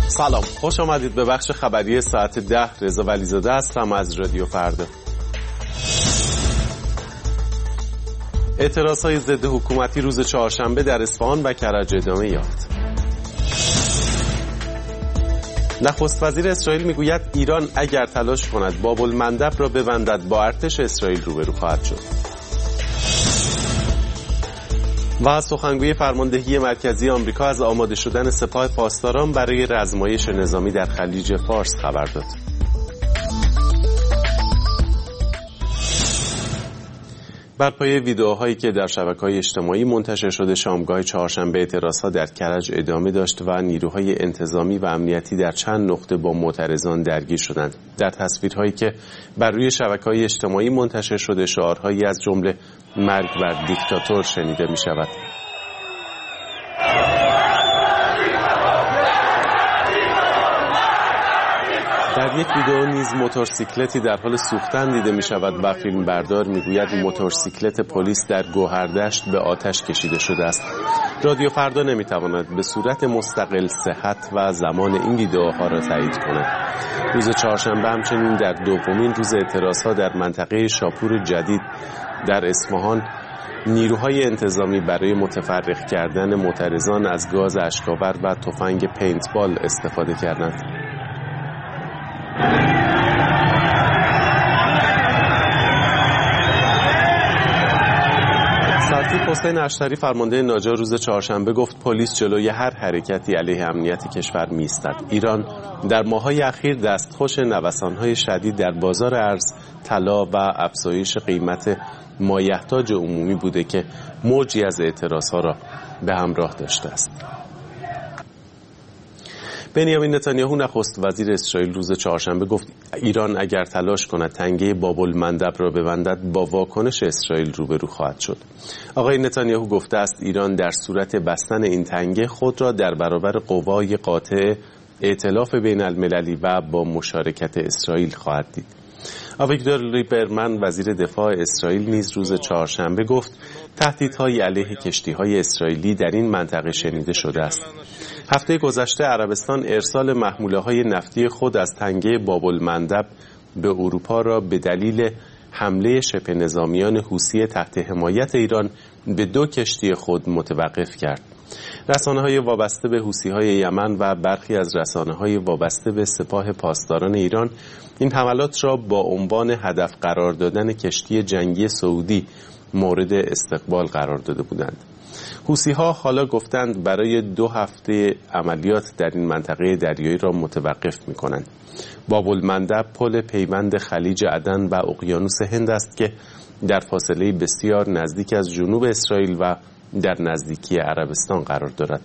سلام، خوش آمدید به بخش خبری ساعت 10. رضا ولیزاده هستم از رادیو فردا. اعتراضهای ضد حکومتی روز چهارشنبه در اصفهان و کرج ادامه یافت. نخست وزیر اسرائیل میگوید ایران اگر تلاش کند باب المندب را ببندد با ارتش اسرائیل روبرو خواهد شد. و سخنگوی فرماندهی مرکزی آمریکا از آماده شدن سپاه پاسداران برای رزمایش نظامی در خلیج فارس خبر داد. بر پایه ویدئوهایی که در شبکه‌های اجتماعی منتشر شده، شامگاه چهارشنبه اعتراضها در کرج ادامه داشت و نیروهای انتظامی و امنیتی در چند نقطه با معترضان درگیر شدند. در تصویرهایی که بر روی شبکه‌های اجتماعی منتشر شده، شعارهایی از جمله مرگ بر دیکتاتور شنیده می‌شود. در یک ویدئو نیز موتورسیکلتی در حال سوختن دیده می شود و فیلمبردار می گوید موتورسیکلت پلیس در گوهردشت به آتش کشیده شده است. رادیو فردا نمی تواند به صورت مستقل صحت و زمان این ویدئوها را تایید کند. روز چهارشنبه همچنین در دومین روز اعتراضها در منطقه شاپور جدید در اصفهان، نیروهای انتظامی برای متفرق کردن معترضان از گاز اشک‌آور و تفنگ پینتبال استفاده کردند. سرتیپ حسین اشتری فرمانده ناجا روز چهارشنبه گفت پلیس جلوی هر حرکتی علیه امنیت کشور می‌ایستد. ایران در ماه‌های اخیر دستخوش نوسان‌های شدید در بازار ارز، طلا و افزایش قیمت مایحتاج عمومی بوده که موجی از اعتراضها را به همراه داشته است. بنیامین نتانیاهو نخست وزیر اسرائیل روز چهارشنبه گفت ایران اگر تلاش کند تنگه باب المندب را ببندد با واکنش اسرائیل روبرو خواهد شد. آقای نتانیاهو گفته است ایران در صورت بستن این تنگه خود را در برابر قوای قاطع ائتلاف بین المللی و با مشارکت اسرائیل خواهد دید. آویگدور لیبرمن وزیر دفاع اسرائیل نیز روز چهارشنبه گفت تهدیدهای علیه کشتی‌های اسرائیلی در این منطقه شنیده شده است. هفته گذشته عربستان ارسال محموله‌های نفتی خود از تنگه باب المندب به اروپا را به دلیل حمله شبه نظامیان حوثی تحت حمایت ایران به 2 کشتی خود متوقف کرد. رسانه‌های وابسته به حوثی‌های یمن و برخی از رسانه‌های وابسته به سپاه پاسداران ایران این حملات را با عنوان هدف قرار دادن کشتی جنگی سعودی مورد استقبال قرار داده بودند. حوثی‌ها حالا گفتند برای 2 هفته عملیات در این منطقه دریایی را متوقف می‌کنند. باب المندب پل پیوند خلیج عدن و اقیانوس هند است که در فاصله بسیار نزدیک از جنوب اسرائیل و در نزدیکی عربستان قرار دارد.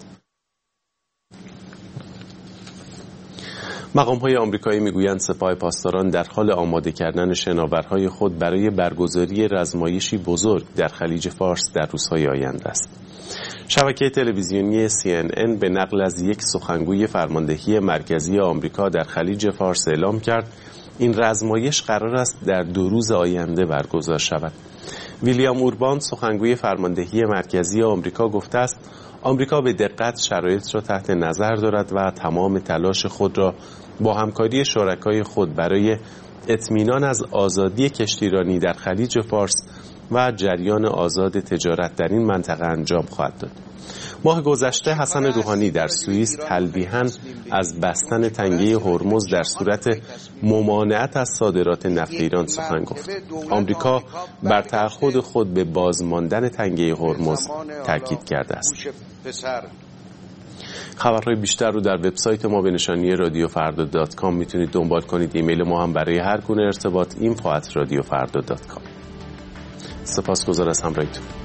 مقام‌های آمریکایی میگویند سپاه پاسداران در حال آماده کردن شناورهای خود برای برگزاری رزمایشی بزرگ در خلیج فارس در روزهای آینده است. شبکه تلویزیونی CNN به نقل از یک سخنگوی فرماندهی مرکزی آمریکا در خلیج فارس اعلام کرد این رزمایش قرار است در 2 روز آینده برگزار شود. ویلیام اوربان سخنگوی فرماندهی مرکزی آمریکا گفته است آمریکا به دقت شرایط را تحت نظر دارد و تمام تلاش خود را با همکاری شرکای خود برای اطمینان از آزادی کشتیرانی در خلیج فارس و جریان آزاد تجارت در این منطقه انجام خواهد داد. ماه گذشته حسن روحانی در سوئیس تلویحاً از بستن تنگه هرمز در صورت ممانعت از صادرات نفت ایران سخن گفت. آمریکا بر تعهد خود به بازماندن تنگه هرمز تاکید کرده است. خبرهای بیشتر رو در وبسایت ما به نشانی radioffarda.com میتونید دنبال کنید. ایمیل ما هم برای هر گونه ارتباط info@radioffarda.com. سپاسگزار از همراهیتون.